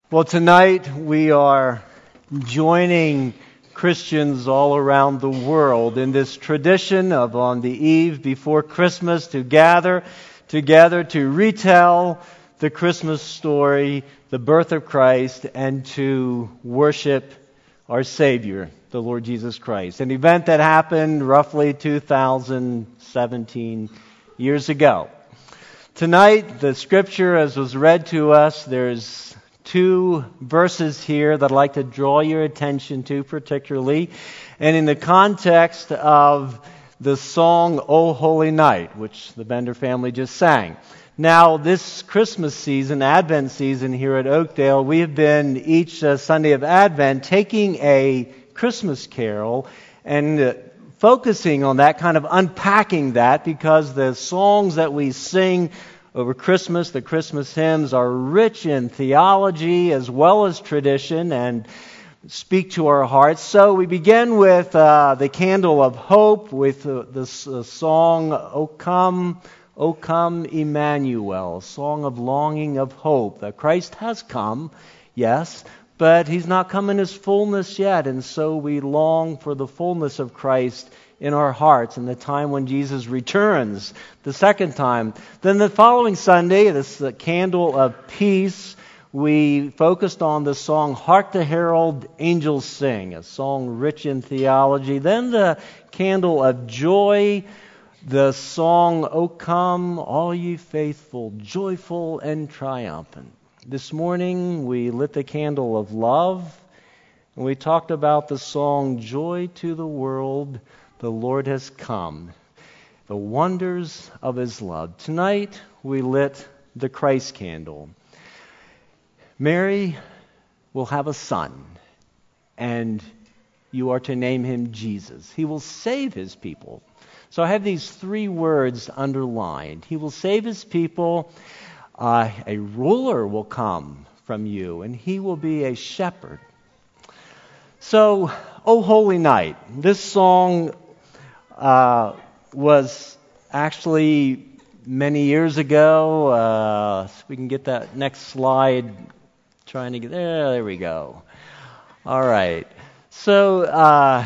Well, tonight we are joining Christians all around the world in this tradition of on the eve before Christmas to gather together to retell the Christmas story, the birth of Christ, and to worship our Savior, the Lord Jesus Christ. An event that happened roughly 2017 years ago. Tonight, the scripture, as was read to us, there's two verses here that I'd like to draw your attention to particularly, and in the context of the song, O Holy Night, which the Bender family just sang. Now, this Christmas season, Advent season here at Oakdale, we have been each Sunday of Advent taking a Christmas carol and focusing on that, kind of unpacking that, because the songs that we sing over Christmas, the Christmas hymns, are rich in theology as well as tradition and speak to our hearts. So we begin with the Candle of Hope with the song, O Come, Emmanuel, a song of longing of hope that Christ has come, yes, but He's not come in His fullness yet, and so we long for the fullness of Christ in our hearts in the time when Jesus returns the second time. Then the following Sunday, this the Candle of Peace, we focused on the song Hark the Herald Angels Sing, a song rich in theology. Then the Candle of Joy, the song O Come, All Ye Faithful, Joyful and Triumphant. This morning we lit the candle of love, and we talked about the song Joy to the World, the Lord has come, the wonders of His love. Tonight we lit the Christ candle. Mary will have a son, and you are to name him Jesus. He will save His people. So I have these three words underlined. He will save His people. A ruler will come from you, and He will be a shepherd. So, O Holy Night. This song was actually many years ago. So we can get that next slide. Trying to get there we go. All right. So about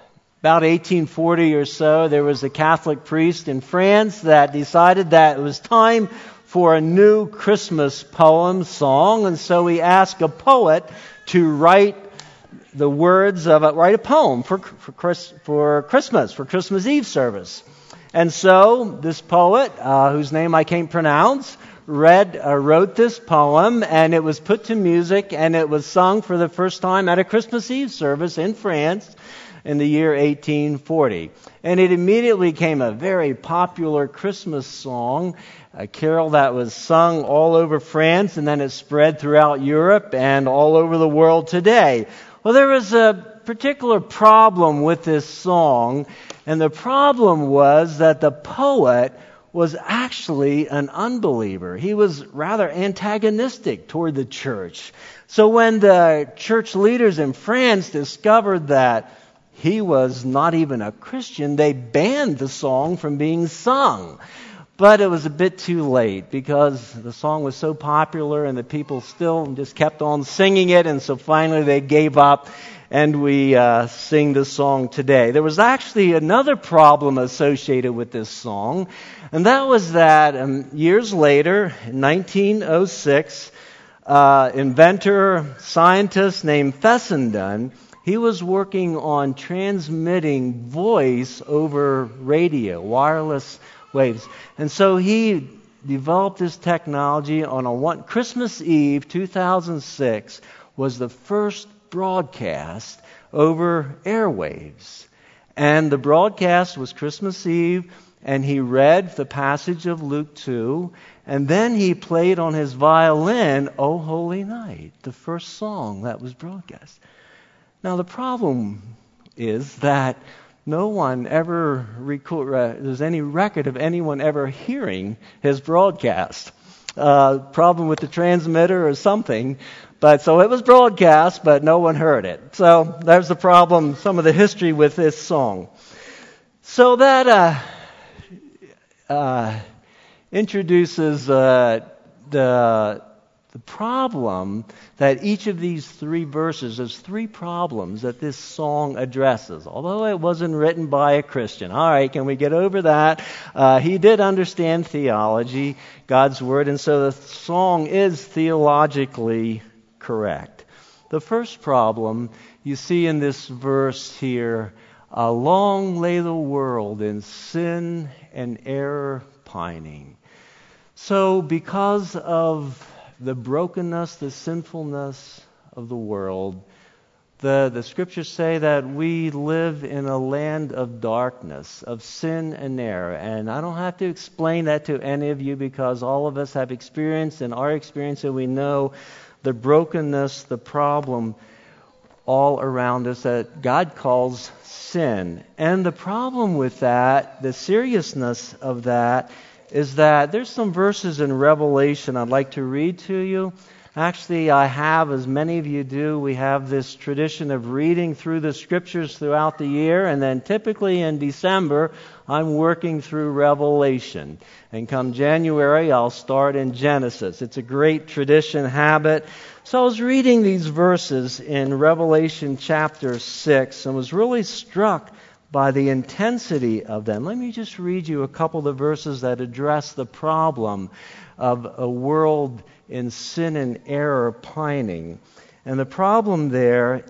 1840 or so, there was a Catholic priest in France that decided that it was time for a new Christmas poem song, and so he asked a poet to write the words of write a poem for Christmas, for Christmas Eve service. And so this poet, whose name I can't pronounce, wrote this poem, and it was put to music, and it was sung for the first time at a Christmas Eve service in France in the year 1840. And it immediately became a very popular Christmas song, a carol that was sung all over France, and then it spread throughout Europe and all over the world today. Well, there was a particular problem with this song, and the problem was that the poet was actually an unbeliever. He was rather antagonistic toward the church. So when the church leaders in France discovered that he was not even a Christian, they banned the song from being sung. But it was a bit too late because the song was so popular and the people still just kept on singing it, and so finally they gave up and we sing the song today. There was actually another problem associated with this song, and that was that years later, in 1906, inventor, scientist named Fessenden, he was working on transmitting voice over radio, wireless waves. And so he developed this technology on Christmas Eve 2006 was the first broadcast over airwaves. And the broadcast was Christmas Eve, and he read the passage of Luke 2, and then he played on his violin, O Holy Night, the first song that was broadcast. Now the problem is that no one ever there's any record of anyone ever hearing his broadcast. Problem with the transmitter or something. But so it was broadcast, but no one heard it. So there's the problem, some of the history with this song. So that introduces the The problem that each of these three verses, there's three problems that this song addresses. Although it wasn't written by a Christian. All right, can we get over that? He did understand theology, God's Word, and so the song is theologically correct. The first problem you see in this verse here, long lay the world in sin and error pining. So because of the brokenness, the sinfulness of the world, the scriptures say that we live in a land of darkness, of sin and error. And I don't have to explain that to any of you because all of us have experienced and are experiencing, we know the brokenness, the problem all around us that God calls sin. And the problem with that, the seriousness of that, is that there's some verses in Revelation I'd like to read to you. Actually, I have, as many of you do, we have this tradition of reading through the Scriptures throughout the year, and then typically in December, I'm working through Revelation. And come January, I'll start in Genesis. It's a great tradition, habit. So I was reading these verses in Revelation chapter 6 and was really struck by the intensity of them. Let me just read you a couple of the verses that address the problem of a world in sin and error pining. And the problem there,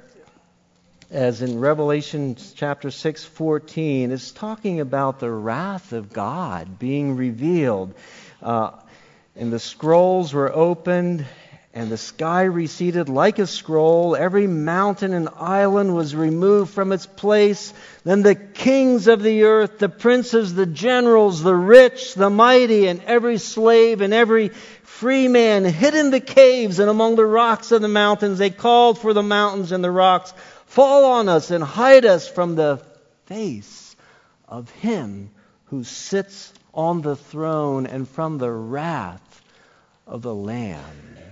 as in Revelation chapter 6:14, is talking about the wrath of God being revealed. And the scrolls were opened, and the sky receded like a scroll. Every mountain and island was removed from its place. Then the kings of the earth, the princes, the generals, the rich, the mighty, and every slave and every free man hid in the caves and among the rocks of the mountains. They called for the mountains and the rocks, fall on us and hide us from the face of Him who sits on the throne and from the wrath of the Lamb.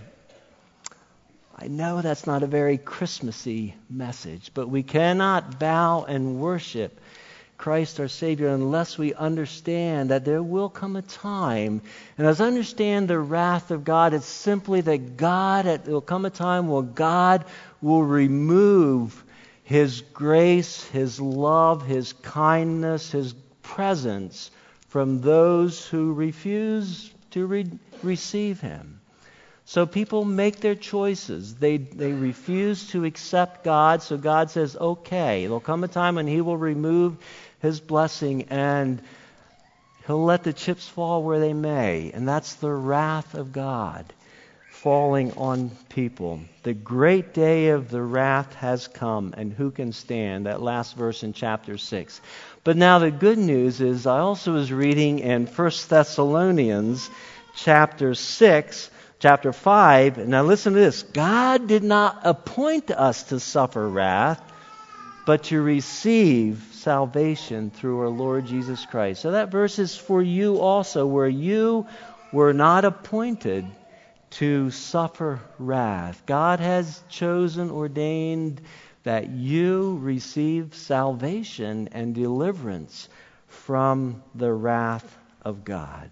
I know that's not a very Christmassy message, but we cannot bow and worship Christ our Savior unless we understand that there will come a time, and as I understand the wrath of God, it's simply that there will come a time where God will remove His grace, His love, His kindness, His presence from those who refuse to receive Him. So people make their choices. They refuse to accept God. So God says, okay, there'll come a time when He will remove His blessing and He'll let the chips fall where they may. And that's the wrath of God falling on people. The great day of the wrath has come, and who can stand? That last verse in chapter 6. But now the good news is I also was reading in 1 Thessalonians chapter 6, Chapter 5, now listen to this. God did not appoint us to suffer wrath, but to receive salvation through our Lord Jesus Christ. So that verse is for you also, where you were not appointed to suffer wrath. God has chosen, ordained that you receive salvation and deliverance from the wrath of God.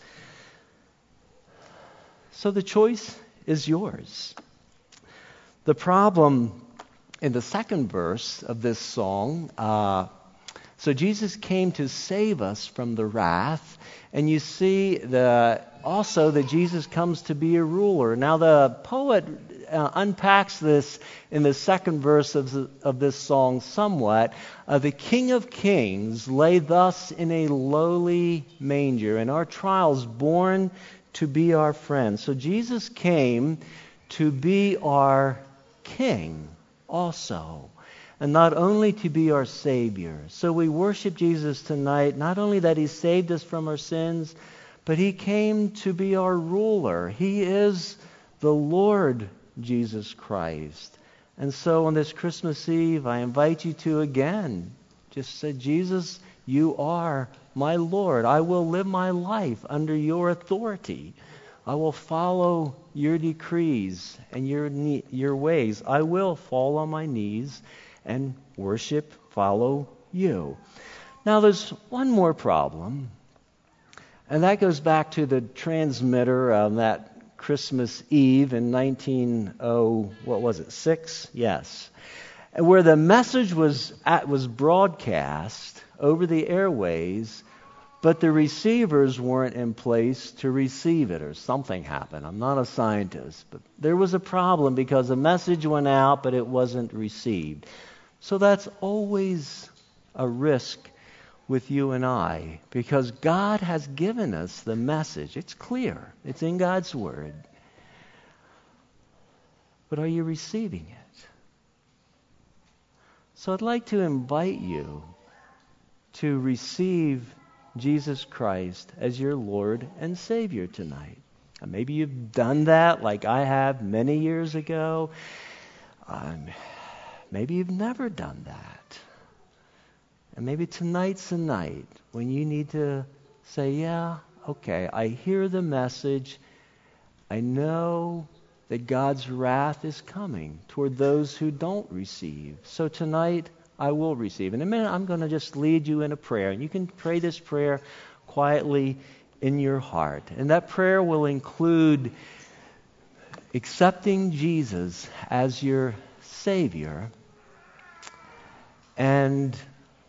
So the choice is yours. The problem in the second verse of this song, so Jesus came to save us from the wrath, and you see also that Jesus comes to be a ruler. Now the poet unpacks this in the second verse of this song somewhat. The King of Kings lay thus in a lowly manger, and our trials born to be our friend. So Jesus came to be our King also, and not only to be our Savior. So we worship Jesus tonight, not only that He saved us from our sins, but He came to be our ruler. He is the Lord Jesus Christ. And so on this Christmas Eve, I invite you to again just say, Jesus, You are my Lord. I will live my life under Your authority. I will follow Your decrees and your ways. I will fall on my knees and worship, follow You. Now there's one more problem, and that goes back to the transmitter, that Christmas Eve in 1906? Yes. Where the message was broadcast over the airways, but the receivers weren't in place to receive it, or something happened. I'm not a scientist, but there was a problem because the message went out, but it wasn't received. So that's always a risk with you and I, because God has given us the message. It's clear. It's in God's Word. But are you receiving it? So I'd like to invite you to receive Jesus Christ as your Lord and Savior tonight. Maybe you've done that like I have many years ago. Maybe you've never done that. And maybe tonight's the night when you need to say, yeah, okay, I hear the message. I know that God's wrath is coming toward those who don't receive. So tonight, I will receive. In a minute, I'm going to just lead you in a prayer. And you can pray this prayer quietly in your heart. And that prayer will include accepting Jesus as your Savior and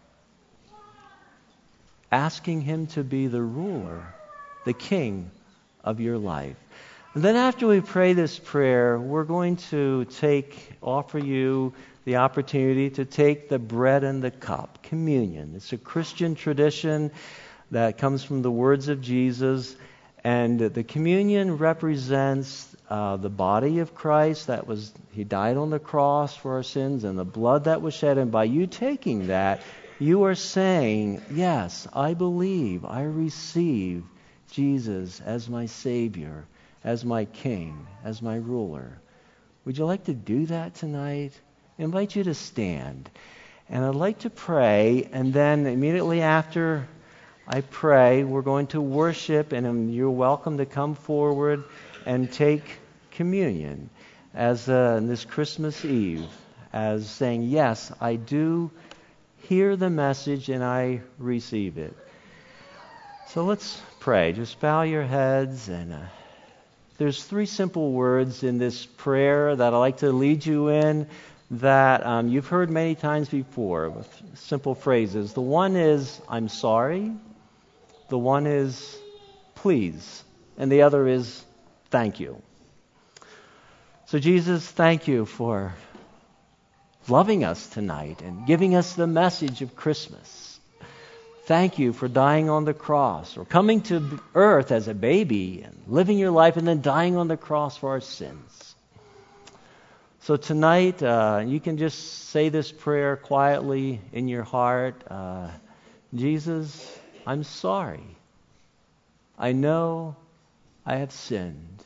asking Him to be the ruler, the King of your life. And then after we pray this prayer, we're going to offer you the opportunity to take the bread and the cup, communion. It's a Christian tradition that comes from the words of Jesus, and the communion represents the body of Christ He died on the cross for our sins, and the blood that was shed. And by you taking that, you are saying, yes, I believe, I receive Jesus as my Savior, as my King, as my ruler. Would you like to do that tonight? I invite you to stand. And I'd like to pray, and then immediately after I pray, we're going to worship, and you're welcome to come forward and take communion as this Christmas Eve, as saying, yes, I do hear the message and I receive it. So let's pray. Just bow your heads, and there's 3 simple words in this prayer that I'd like to lead you in that you've heard many times before, with simple phrases. The one is, I'm sorry. The one is, please. And the other is, thank you. So Jesus, thank you for loving us tonight and giving us the message of Christmas. Thank you for dying on the cross, or coming to earth as a baby and living your life and then dying on the cross for our sins. So tonight, you can just say this prayer quietly in your heart. Jesus, I'm sorry. I know I have sinned.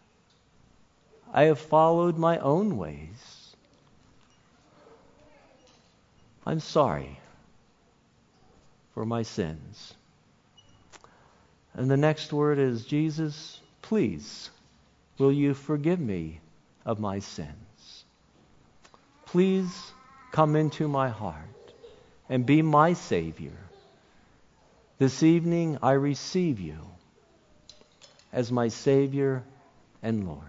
I have followed my own ways. I'm sorry for my sins. And the next word is, Jesus, please, will you forgive me of my sins? Please come into my heart and be my Savior. This evening I receive you as my Savior and Lord.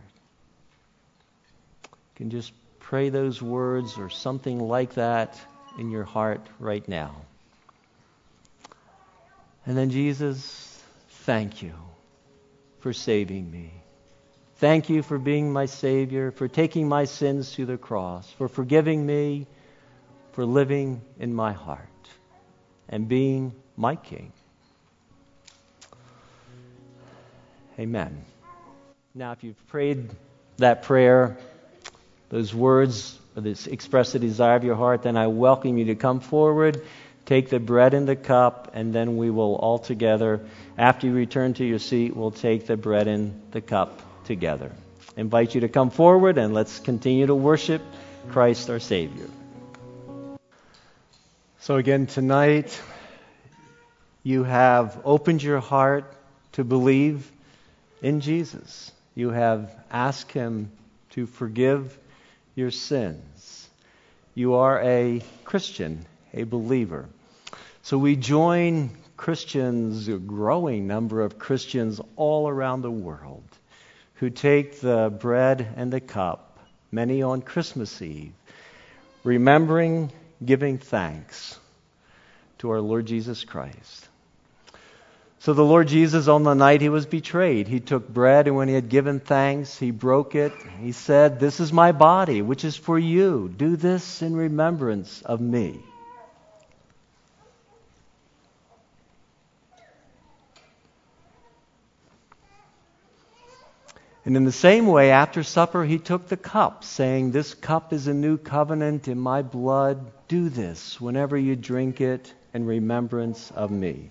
You can just pray those words or something like that in your heart right now. And then, Jesus, thank you for saving me. Thank you for being my Savior, for taking my sins to the cross, for forgiving me, for living in my heart and being my King. Amen. Now, if you've prayed that prayer, those words, or this express the desire of your heart, then I welcome you to come forward, take the bread and the cup, and then we will all together, after you return to your seat, we'll take the bread and the cup together. I invite you to come forward, and let's continue to worship Christ our Savior. So again, tonight, you have opened your heart to believe in Jesus. You have asked Him to forgive your sins. You are a Christian, a believer. So we join Christians, a growing number of Christians all around the world, who take the bread and the cup, many on Christmas Eve, remembering, giving thanks to our Lord Jesus Christ. So the Lord Jesus, on the night he was betrayed, he took bread, and when he had given thanks, he broke it. He said, "This is my body, which is for you. Do this in remembrance of me." And in the same way, after supper, he took the cup, saying, "This cup is a new covenant in my blood. Do this whenever you drink it in remembrance of me."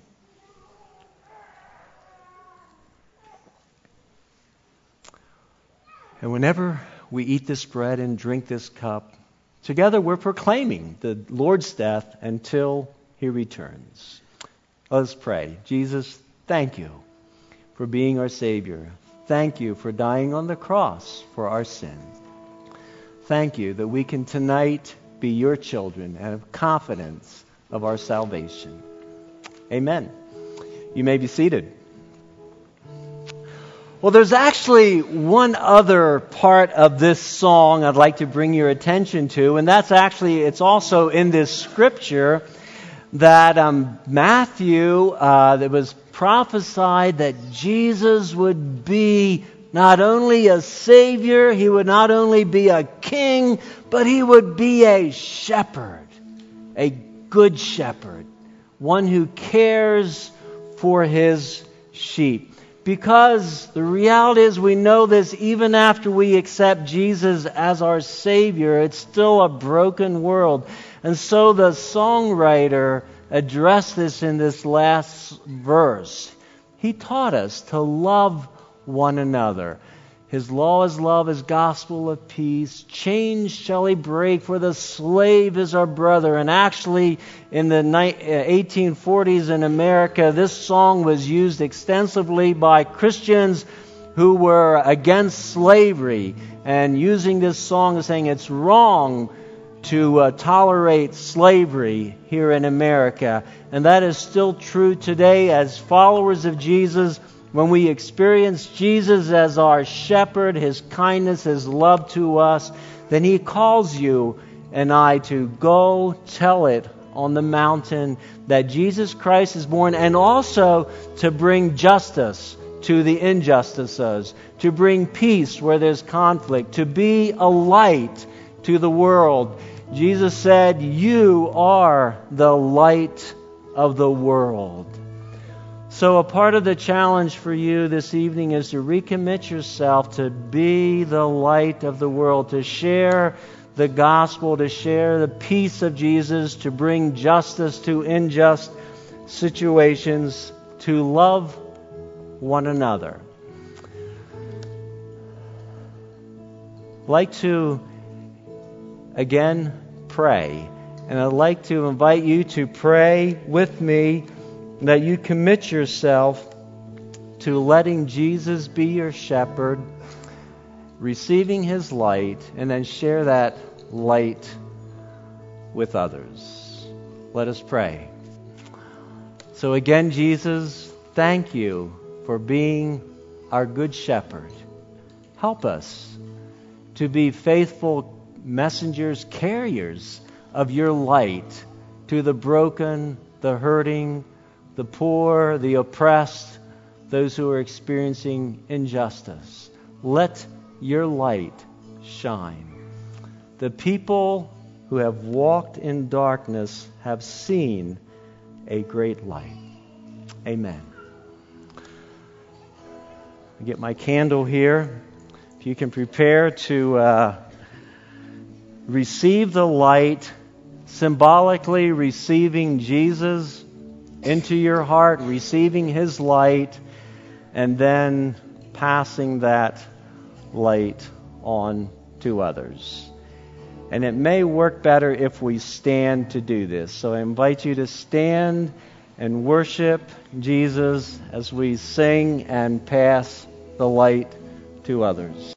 And whenever we eat this bread and drink this cup, together we're proclaiming the Lord's death until he returns. Let us pray. Jesus, thank you for being our Savior. Thank you for dying on the cross for our sins. Thank you that we can tonight be your children and have confidence of our salvation. Amen. You may be seated. Well, there's actually one other part of this song I'd like to bring your attention to, and it's also in this scripture that Matthew, that was prophesied that Jesus would be not only a Savior, he would not only be a king, but he would be a shepherd, a good shepherd, one who cares for his sheep. Because the reality is, we know this even after we accept Jesus as our Savior, it's still a broken world. And so the songwriter addressed this in this last verse. He taught us to love one another. His law is love, his gospel of peace. Chains shall he break, for the slave is our brother. And actually, in the 1840s in America, this song was used extensively by Christians who were against slavery, and using this song and saying it's wrong to tolerate slavery here in America. And that is still true today as followers of Jesus. When we experience Jesus as our shepherd, his kindness, his love to us, then he calls you and I to go tell it on the mountain that Jesus Christ is born, and also to bring justice to the injustices, to bring peace where there's conflict, to be a light to the world. Jesus said, "You are the light of the world." So a part of the challenge for you this evening is to recommit yourself to be the light of the world, to share the gospel, to share the peace of Jesus, to bring justice to unjust situations, to love one another. I'd like to again pray, and I'd like to invite you to pray with me that you commit yourself to letting Jesus be your shepherd, receiving his light, and then share that light with others. Let us pray. So again, Jesus, thank you for being our good shepherd. Help us to be faithful messengers, carriers of your light to the broken, the hurting, the poor, the oppressed, those who are experiencing injustice. Let your light shine. The people who have walked in darkness have seen a great light. Amen. I get my candle here. If you can prepare to receive the light, symbolically receiving Jesus into your heart, receiving his light, and then passing that light on to others. And it may work better if we stand to do this. So I invite you to stand and worship Jesus as we sing and pass the light to others.